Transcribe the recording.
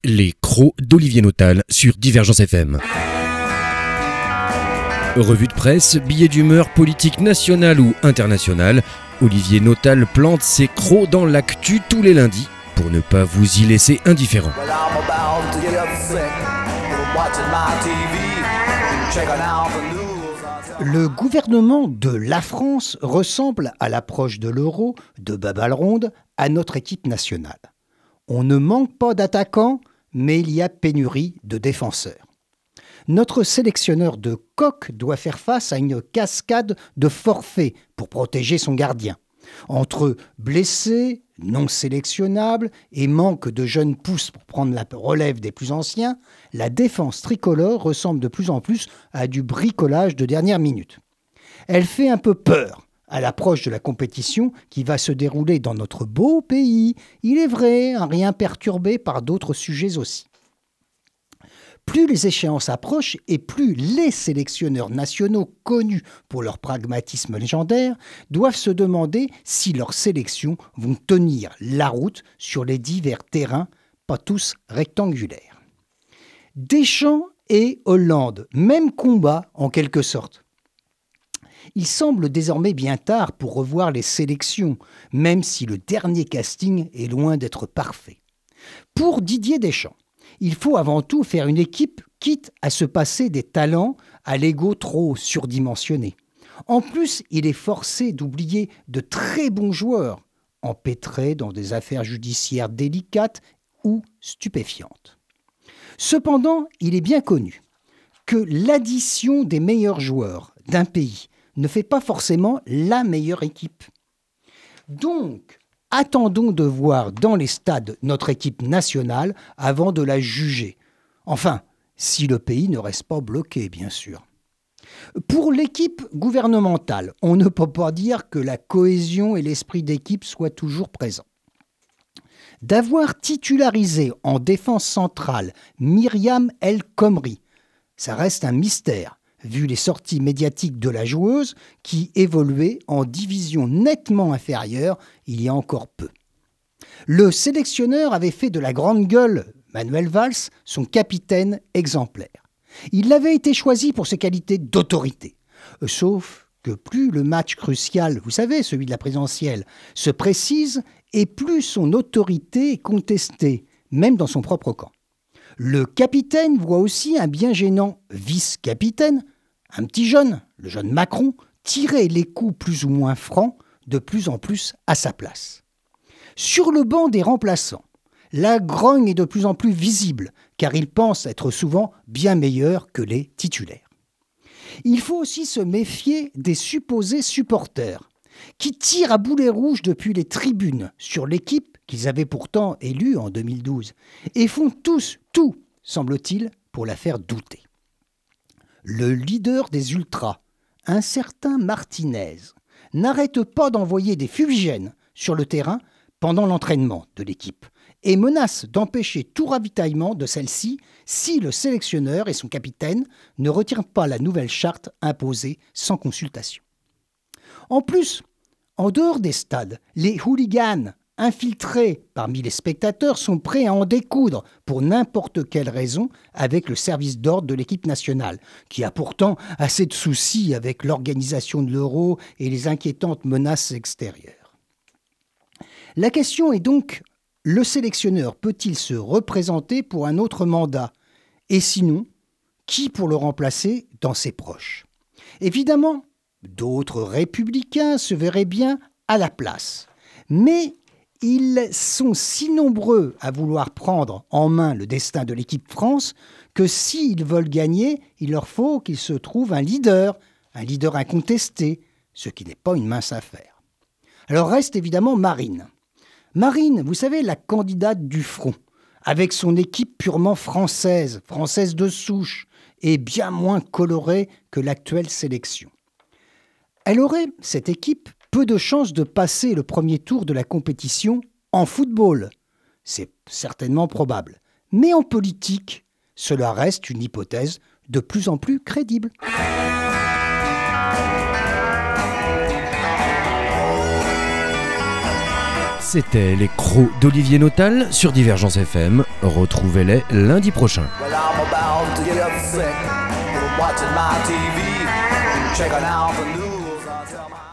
Les crocs d'Olivier Notal sur Divergence FM. Revue de presse, billets d'humeur politique nationale ou internationale, Olivier Notal plante ses crocs dans l'actu tous les lundis pour ne pas vous y laisser indifférent. Le gouvernement de la France ressemble à l'approche de l'Euro, de Babalronde, à notre équipe nationale. On ne manque pas d'attaquants, mais il y a pénurie de défenseurs. Notre sélectionneur de coq doit faire face à une cascade de forfaits pour protéger son gardien. Entre blessés, non sélectionnables et manque de jeunes pousses pour prendre la relève des plus anciens, la défense tricolore ressemble de plus en plus à du bricolage de dernière minute. Elle fait un peu peur à l'approche de la compétition qui va se dérouler dans notre beau pays, il est vrai, rien perturbé par d'autres sujets aussi. Plus les échéances approchent et plus les sélectionneurs nationaux connus pour leur pragmatisme légendaire doivent se demander si leurs sélections vont tenir la route sur les divers terrains, pas tous rectangulaires. Deschamps et Hollande, même combat en quelque sorte. Il semble désormais bien tard pour revoir les sélections, même si le dernier casting est loin d'être parfait. Pour Didier Deschamps, il faut avant tout faire une équipe quitte à se passer des talents à l'ego trop surdimensionné. En plus, il est forcé d'oublier de très bons joueurs, empêtrés dans des affaires judiciaires délicates ou stupéfiantes. Cependant, il est bien connu que l'addition des meilleurs joueurs d'un pays ne fait pas forcément la meilleure équipe. Donc, attendons de voir dans les stades notre équipe nationale avant de la juger. Enfin, si le pays ne reste pas bloqué, bien sûr. Pour l'équipe gouvernementale, on ne peut pas dire que la cohésion et l'esprit d'équipe soient toujours présents. D'avoir titularisé en défense centrale Myriam El Khomri, ça reste un mystère, vu les sorties médiatiques de la joueuse qui évoluait en division nettement inférieure il y a encore peu. Le sélectionneur avait fait de la grande gueule Manuel Valls son capitaine exemplaire. Il avait été choisi pour ses qualités d'autorité. Sauf que plus le match crucial, vous savez, celui de la présidentielle, se précise et plus son autorité est contestée, même dans son propre camp. Le capitaine voit aussi un bien gênant vice-capitaine, un petit jeune, le jeune Macron, tirer les coups plus ou moins francs, de plus en plus à sa place. Sur le banc des remplaçants, la grogne est de plus en plus visible, car il pense être souvent bien meilleur que les titulaires. Il faut aussi se méfier des supposés supporters, qui tirent à boulet rouge depuis les tribunes sur l'équipe qu'ils avaient pourtant élue en 2012, et font tous tout, semble-t-il, pour la faire douter. Le leader des ultras, un certain Martinez, n'arrête pas d'envoyer des fumigènes sur le terrain pendant l'entraînement de l'équipe et menace d'empêcher tout ravitaillement de celle-ci si le sélectionneur et son capitaine ne retirent pas la nouvelle charte imposée sans consultation. En plus, en dehors des stades, les hooligans infiltrés parmi les spectateurs sont prêts à en découdre pour n'importe quelle raison avec le service d'ordre de l'équipe nationale, qui a pourtant assez de soucis avec l'organisation de l'Euro et les inquiétantes menaces extérieures. La question est donc, le sélectionneur peut-il se représenter pour un autre mandat ? Et sinon, qui pour le remplacer dans ses proches ? Évidemment, d'autres républicains se verraient bien à la place. Mais ils sont si nombreux à vouloir prendre en main le destin de l'équipe France que s'ils veulent gagner, il leur faut qu'il se trouve un leader incontesté, ce qui n'est pas une mince affaire. Alors reste évidemment Marine. Marine, vous savez, la candidate du front, avec son équipe purement française de souche, et bien moins colorée que l'actuelle sélection. Elle aurait, cette équipe, peu de chances de passer le premier tour de la compétition en football. C'est certainement probable. Mais en politique, cela reste une hypothèse de plus en plus crédible. C'était les crocs d'Olivier Notal sur Divergence FM. Retrouvez-les lundi prochain. Well, I'm about to get sick from watching my TV, checking out the news until my